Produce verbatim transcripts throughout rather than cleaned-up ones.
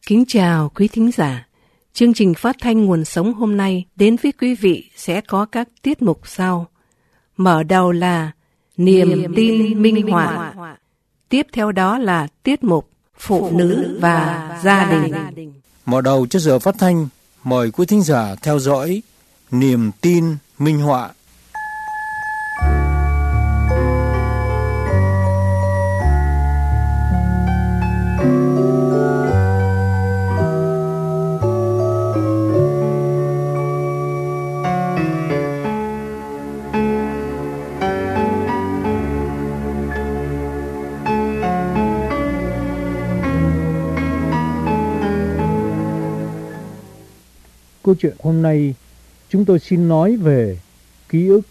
Kính chào quý thính giả. Chương trình phát thanh Nguồn Sống hôm nay đến với quý vị sẽ có các tiết mục sau. Mở đầu là Niềm, Niềm tin, tin minh họa. Tiếp theo đó là tiết mục Phụ nữ và, và gia đình. đình. Mở đầu cho giờ phát thanh, mời quý thính giả theo dõi Niềm tin minh họa. Câu chuyện hôm nay chúng tôi xin nói về ký ức.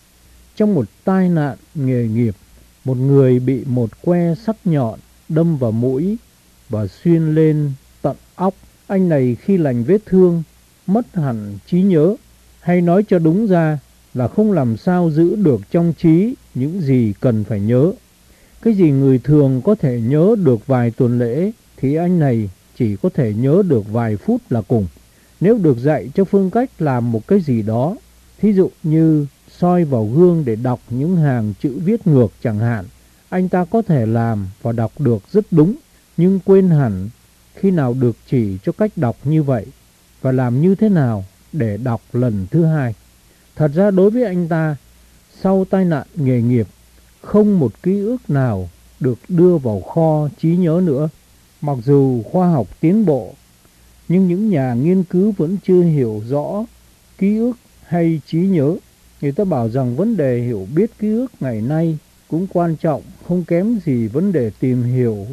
Trong một tai nạn nghề nghiệp, một người bị một que sắc nhọn đâm vào mũi và xuyên lên tận óc. Anh này khi lành vết thương mất hẳn trí nhớ, hay nói cho đúng ra là không làm sao giữ được trong trí những gì cần phải nhớ. Cái gì người thường có thể nhớ được vài tuần lễ thì anh này chỉ có thể nhớ được vài phút là cùng. Nếu được dạy cho phương cách làm một cái gì đó, thí dụ như soi vào gương để đọc những hàng chữ viết ngược chẳng hạn, anh ta có thể làm và đọc được rất đúng, nhưng quên hẳn khi nào được chỉ cho cách đọc như vậy và làm như thế nào để đọc lần thứ hai. Thật ra đối với anh ta, sau tai nạn nghề nghiệp, không một ký ức nào được đưa vào kho trí nhớ nữa. Mặc dù khoa học tiến bộ, nhưng những nhà nghiên cứu vẫn chưa hiểu rõ ký ức hay trí nhớ. Người ta bảo rằng vấn đề hiểu biết ký ức ngày nay cũng quan trọng, không kém gì vấn đề tìm hiểu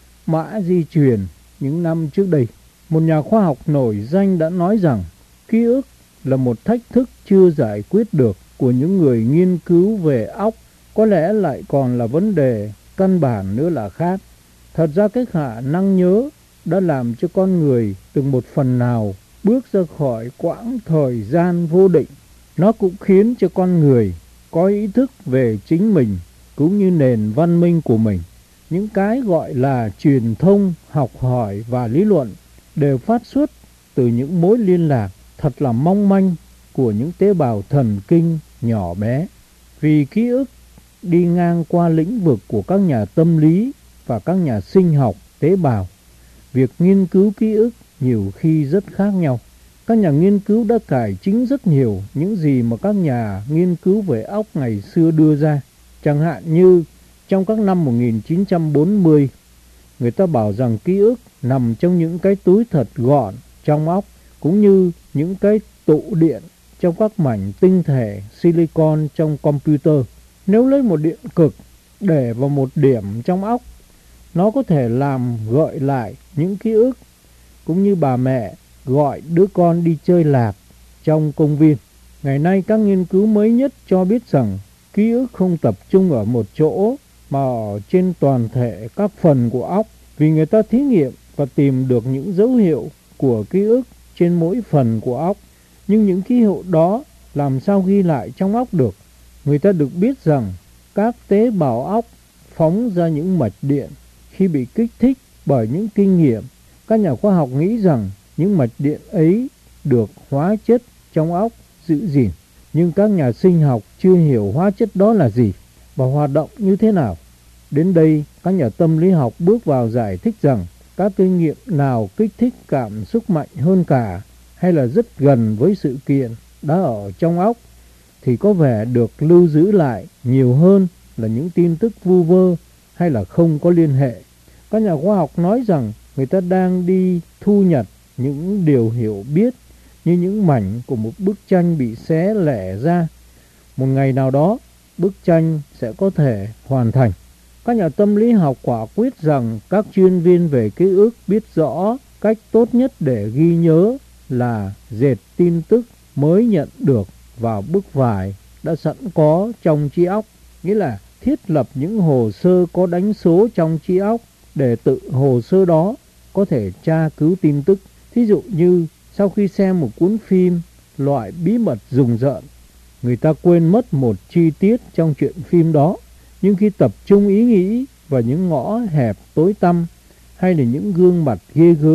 mã di truyền những năm trước đây. Một nhà khoa học nổi danh đã nói rằng ký ức là một thách thức chưa giải quyết được của những người nghiên cứu về óc. Có lẽ lại còn là vấn đề căn bản nữa là khác. Thật ra cái khả năng nhớ đã làm cho con người từng một phần nào bước ra khỏi quãng thời gian vô định. Nó cũng khiến cho con người có ý thức về chính mình cũng như nền văn minh của mình. Những cái gọi là truyền thông, học hỏi và lý luận đều phát xuất từ những mối liên lạc thật là mong manh của những tế bào thần kinh nhỏ bé. Vì ký ức đi ngang qua lĩnh vực của các nhà tâm lý và các nhà sinh học tế bào, việc nghiên cứu ký ức nhiều khi rất khác nhau. Các nhà nghiên cứu đã cải chính rất nhiều những gì mà các nhà nghiên cứu về óc ngày xưa đưa ra. Chẳng hạn như trong các năm một nghìn chín trăm bốn mươi, người ta bảo rằng ký ức nằm trong những cái túi thật gọn trong óc, cũng như những cái tụ điện trong các mảnh tinh thể silicon trong computer. Nếu lấy một điện cực để vào một điểm trong óc, nó có thể làm gợi lại những ký ức, cũng như bà mẹ gọi đứa con đi chơi lạc trong công viên. Ngày nay các nghiên cứu mới nhất cho biết rằng ký ức không tập trung ở một chỗ mà ở trên toàn thể các phần của óc, vì người ta thí nghiệm và tìm được những dấu hiệu của ký ức trên mỗi phần của óc. Nhưng những ký hiệu đó làm sao ghi lại trong óc được? Người ta được biết rằng các tế bào óc phóng ra những mạch điện khi bị kích thích bởi những kinh nghiệm. Các nhà khoa học nghĩ rằng những mạch điện ấy được hóa chất trong óc giữ gìn. Nhưng các nhà sinh học chưa hiểu hóa chất đó là gì và hoạt động như thế nào. Đến đây, các nhà tâm lý học bước vào giải thích rằng các kinh nghiệm nào kích thích cảm xúc mạnh hơn cả, hay là rất gần với sự kiện đã ở trong óc, thì có vẻ được lưu giữ lại nhiều hơn là những tin tức vu vơ hay là không có liên hệ. Các nhà khoa học nói rằng người ta đang đi thu nhặt những điều hiểu biết như những mảnh của một bức tranh bị xé lẻ ra. Một ngày nào đó, bức tranh sẽ có thể hoàn thành. Các nhà tâm lý học quả quyết rằng các chuyên viên về ký ức biết rõ cách tốt nhất để ghi nhớ là dệt tin tức mới nhận được vào bức vải đã sẵn có trong trí óc, nghĩa là thiết lập những hồ sơ có đánh số trong trí óc để tự hồ sơ đó có thể tra cứu tin tức. Thí dụ như sau khi xem một cuốn phim loại bí mật rùng rợn, người ta quên mất một chi tiết trong chuyện phim đó, nhưng khi tập trung ý nghĩ vào những ngõ hẹp tối tăm hay là những gương mặt ghê gớm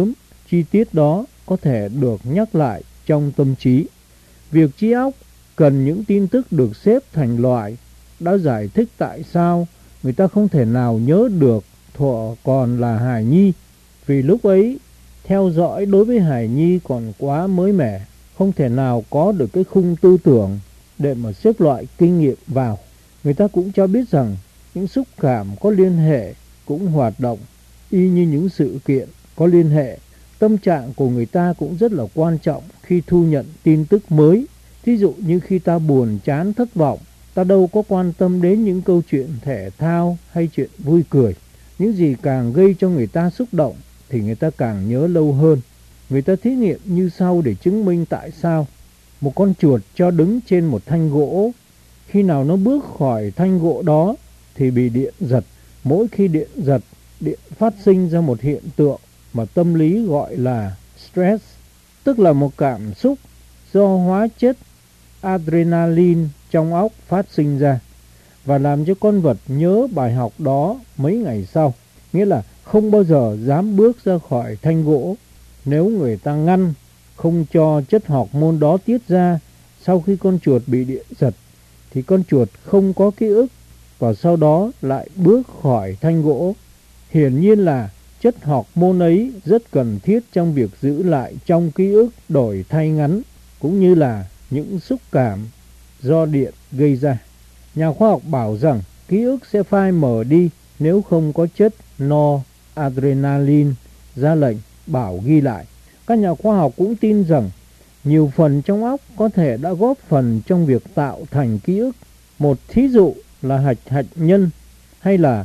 chi tiết đó có thể được nhắc lại trong tâm trí. Việc trí óc cần những tin tức được xếp thành loại đã giải thích tại sao người ta không thể nào nhớ được thuở còn là hài nhi, vì lúc ấy theo dõi đối với hài nhi còn quá mới mẻ, không thể nào có được cái khung tư tưởng để mà xếp loại kinh nghiệm vào. Người ta cũng cho biết rằng những xúc cảm có liên hệ cũng hoạt động y như những sự kiện có liên hệ. Tâm trạng của người ta cũng rất là quan trọng khi thu nhận tin tức mới. Thí dụ như khi ta buồn chán thất vọng, ta đâu có quan tâm đến những câu chuyện thể thao hay chuyện vui cười. Những gì càng gây cho người ta xúc động thì người ta càng nhớ lâu hơn. Người ta thí nghiệm như sau để chứng minh tại sao. Một con chuột cho đứng trên một thanh gỗ, khi nào nó bước khỏi thanh gỗ đó thì bị điện giật. Mỗi khi điện giật, điện phát sinh ra một hiện tượng mà tâm lý gọi là stress, tức là một cảm xúc do hóa chất adrenaline trong óc phát sinh ra và làm cho con vật nhớ bài học đó mấy ngày sau. Nghĩa là không bao giờ dám bước ra khỏi thanh gỗ. Nếu người ta ngăn không cho chất hormone đó tiết ra sau khi con chuột bị điện giật thì con chuột không có ký ức và sau đó lại bước khỏi thanh gỗ. Hiển nhiên là chất hormone ấy rất cần thiết trong việc giữ lại trong ký ức đổi thay ngắn, cũng như là những xúc cảm do điện gây ra. Nhà khoa học bảo rằng ký ức sẽ phai mờ đi nếu không có chất noradrenaline ra lệnh bảo ghi lại. Các nhà khoa học cũng tin rằng nhiều phần trong óc có thể đã góp phần trong việc tạo thành ký ức. Một thí dụ là hạch hạnh nhân hay là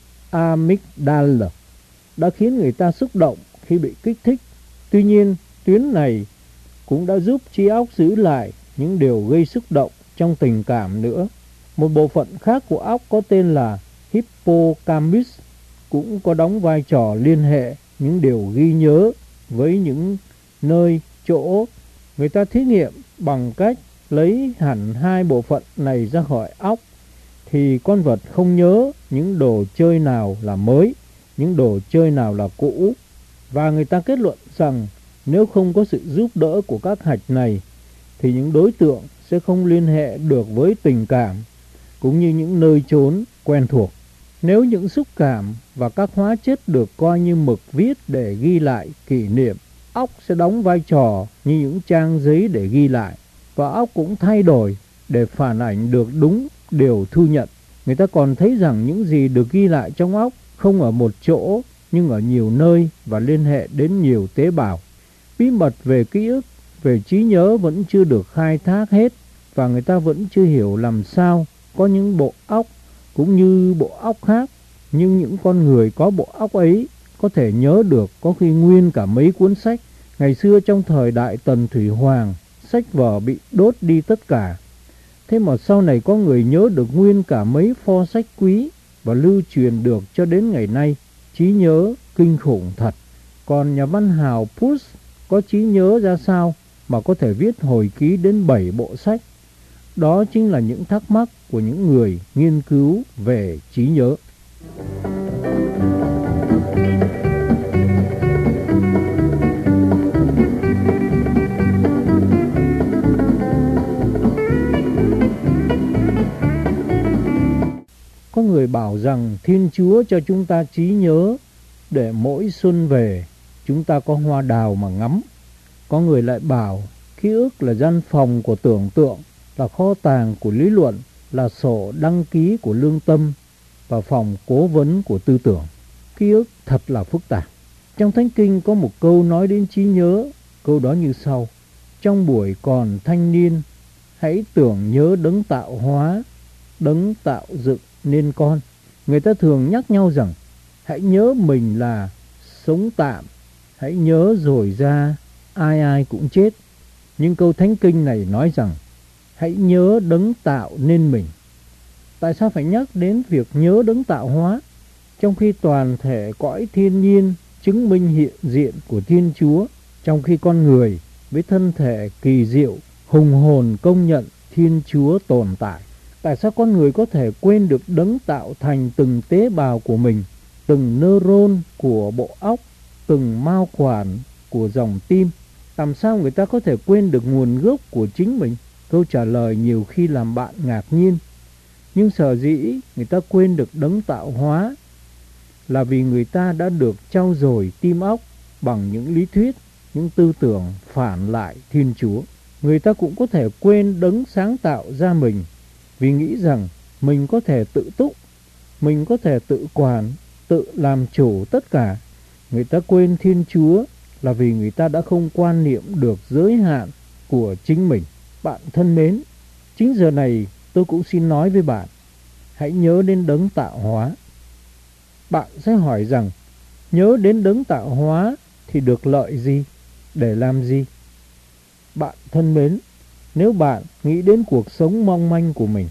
amygdala đã khiến người ta xúc động khi bị kích thích. Tuy nhiên, tuyến này cũng đã giúp trí óc giữ lại những điều gây xúc động trong tình cảm nữa. Một bộ phận khác của óc có tên là hippocampus cũng có đóng vai trò liên hệ những điều ghi nhớ với những nơi, chỗ. Người ta thí nghiệm bằng cách lấy hẳn hai bộ phận này ra khỏi óc thì con vật không nhớ những đồ chơi nào là mới, những đồ chơi nào là cũ. Và người ta kết luận rằng nếu không có sự giúp đỡ của các hạch này thì những đối tượng sẽ không liên hệ được với tình cảm cũng như những nơi chốn quen thuộc. Nếu những xúc cảm và các hóa chất được coi như mực viết để ghi lại kỷ niệm, óc sẽ đóng vai trò như những trang giấy để ghi lại, và óc cũng thay đổi để phản ảnh được đúng điều thu nhận. Người ta còn thấy rằng những gì được ghi lại trong óc không ở một chỗ nhưng ở nhiều nơi và liên hệ đến nhiều tế bào. Bí mật về ký ức, về trí nhớ vẫn chưa được khai thác hết, và người ta vẫn chưa hiểu làm sao có những bộ óc cũng như bộ óc khác, nhưng những con người có bộ óc ấy có thể nhớ được có khi nguyên cả mấy cuốn sách. Ngày xưa trong thời đại Tần Thủy Hoàng, sách vở bị đốt đi tất cả. Thế mà sau này có người nhớ được nguyên cả mấy pho sách quý và lưu truyền được cho đến ngày nay. Trí nhớ kinh khủng thật. Còn nhà văn hào Proust có trí nhớ ra sao mà có thể viết hồi ký đến bảy bộ sách? Đó chính là những thắc mắc của những người nghiên cứu về trí nhớ. Có người bảo rằng Thiên Chúa cho chúng ta trí nhớ để mỗi xuân về chúng ta có hoa đào mà ngắm. Có người lại bảo ký ức là gian phòng của tưởng tượng, là kho tàng của lý luận, là sổ đăng ký của lương tâm và phòng cố vấn của tư tưởng. Ký ức thật là phức tạp. Trong Thánh Kinh có một câu nói đến trí nhớ, câu đó như sau: trong buổi còn thanh niên, hãy tưởng nhớ đấng tạo hóa, đấng tạo dựng nên con. Người ta thường nhắc nhau rằng hãy nhớ mình là sống tạm, hãy nhớ rồi ra ai ai cũng chết. Nhưng câu Thánh Kinh này nói rằng hãy nhớ đấng tạo nên mình. Tại sao phải nhắc đến việc nhớ đấng tạo hóa, trong khi toàn thể cõi thiên nhiên chứng minh hiện diện của Thiên Chúa, trong khi con người với thân thể kỳ diệu, hùng hồn công nhận Thiên Chúa tồn tại? Tại sao con người có thể quên được đấng tạo thành từng tế bào của mình, từng neuron của bộ óc, từng mao quản của dòng tim. Làm sao người ta có thể quên được nguồn gốc của chính mình? Câu trả lời nhiều khi làm bạn ngạc nhiên. Nhưng sở dĩ người ta quên được đấng tạo hóa là vì người ta đã được trau dồi tim óc bằng những lý thuyết, những tư tưởng phản lại Thiên Chúa. Người ta cũng có thể quên đấng sáng tạo ra mình vì nghĩ rằng mình có thể tự túc, mình có thể tự quản, tự làm chủ tất cả. Người ta quên Thiên Chúa là vì người ta đã không quan niệm được giới hạn của chính mình. Bạn thân mến, chính giờ này tôi cũng xin nói với bạn, hãy nhớ đến đấng tạo hóa. Bạn sẽ hỏi rằng, nhớ đến đấng tạo hóa thì được lợi gì, để làm gì? Bạn thân mến, nếu bạn nghĩ đến cuộc sống mong manh của mình,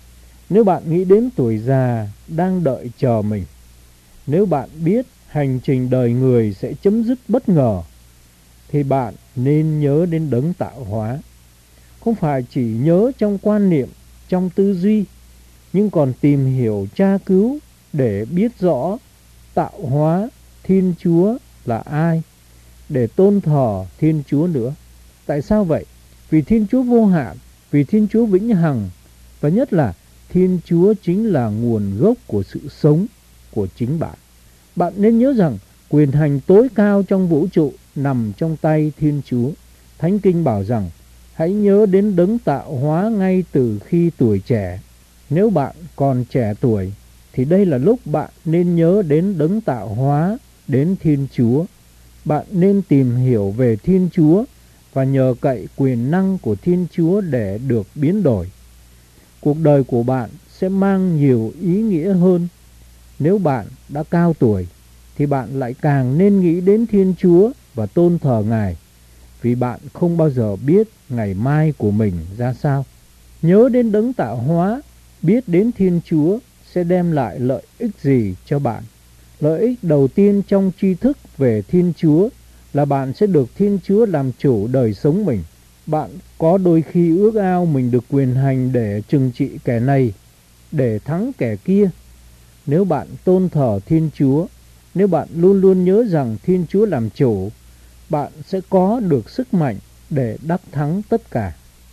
nếu bạn nghĩ đến tuổi già đang đợi chờ mình, nếu bạn biết hành trình đời người sẽ chấm dứt bất ngờ, thì bạn nên nhớ đến đấng tạo hóa. Không phải chỉ nhớ trong quan niệm, trong tư duy, nhưng còn tìm hiểu tra cứu để biết rõ tạo hóa Thiên Chúa là ai, để tôn thờ Thiên Chúa nữa. Tại sao vậy? Vì Thiên Chúa vô hạn, vì Thiên Chúa vĩnh hằng, và nhất là Thiên Chúa chính là nguồn gốc của sự sống của chính bạn. Bạn nên nhớ rằng quyền hành tối cao trong vũ trụ nằm trong tay Thiên Chúa. Thánh Kinh bảo rằng hãy nhớ đến đấng tạo hóa ngay từ khi tuổi trẻ. Nếu bạn còn trẻ tuổi thì đây là lúc bạn nên nhớ đến đấng tạo hóa, đến Thiên Chúa. Bạn nên tìm hiểu về Thiên Chúa và nhờ cậy quyền năng của Thiên Chúa để được biến đổi. Cuộc đời của bạn sẽ mang nhiều ý nghĩa hơn. Nếu bạn đã cao tuổi thì bạn lại càng nên nghĩ đến Thiên Chúa và tôn thờ Ngài, vì bạn không bao giờ biết ngày mai của mình ra sao. Nhớ đến đấng tạo hóa, biết đến Thiên Chúa sẽ đem lại lợi ích gì cho bạn? Lợi ích đầu tiên trong tri thức về Thiên Chúa là bạn sẽ được Thiên Chúa làm chủ đời sống mình. Bạn có đôi khi ước ao mình được quyền hành để trừng trị kẻ này, để thắng kẻ kia. Nếu bạn tôn thờ Thiên Chúa, nếu bạn luôn luôn nhớ rằng Thiên Chúa làm chủ, bạn sẽ có được sức mạnh để đắc thắng tất cả.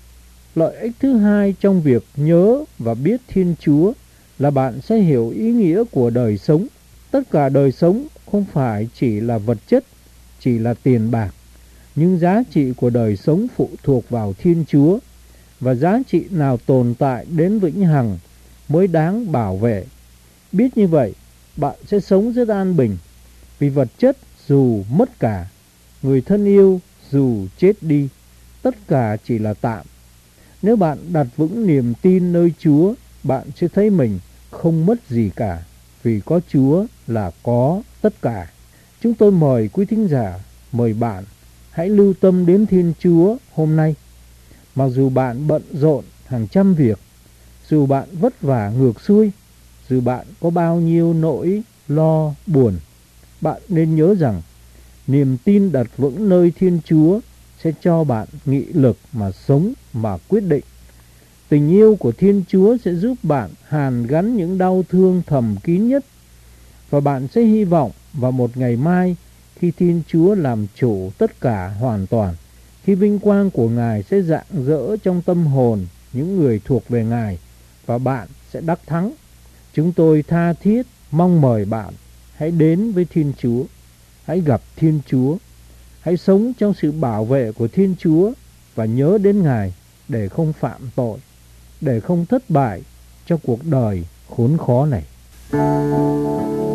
Lợi ích thứ hai trong việc nhớ và biết Thiên Chúa là bạn sẽ hiểu ý nghĩa của đời sống. Tất cả đời sống không phải chỉ là vật chất, chỉ là tiền bạc, nhưng giá trị của đời sống phụ thuộc vào Thiên Chúa, và giá trị nào tồn tại đến vĩnh hằng mới đáng bảo vệ. Biết như vậy, bạn sẽ sống rất an bình, vì vật chất dù mất cả, người thân yêu dù chết đi, tất cả chỉ là tạm. Nếu bạn đặt vững niềm tin nơi Chúa, bạn sẽ thấy mình không mất gì cả, vì có Chúa là có tất cả. Chúng tôi mời quý thính giả, mời bạn hãy lưu tâm đến Thiên Chúa hôm nay. Mặc dù bạn bận rộn hàng trăm việc, dù bạn vất vả ngược xuôi, dù bạn có bao nhiêu nỗi lo buồn, bạn nên nhớ rằng niềm tin đặt vững nơi Thiên Chúa sẽ cho bạn nghị lực mà sống, mà quyết định. Tình yêu của Thiên Chúa sẽ giúp bạn hàn gắn những đau thương thầm kín nhất, và bạn sẽ hy vọng vào một ngày mai khi Thiên Chúa làm chủ tất cả hoàn toàn, khi vinh quang của Ngài sẽ rạng rỡ trong tâm hồn những người thuộc về Ngài, và bạn sẽ đắc thắng. Chúng tôi tha thiết mong mời bạn hãy đến với Thiên Chúa, hãy gặp Thiên Chúa, hãy sống trong sự bảo vệ của Thiên Chúa và nhớ đến Ngài để không phạm tội, để không thất bại trong cuộc đời khốn khó này.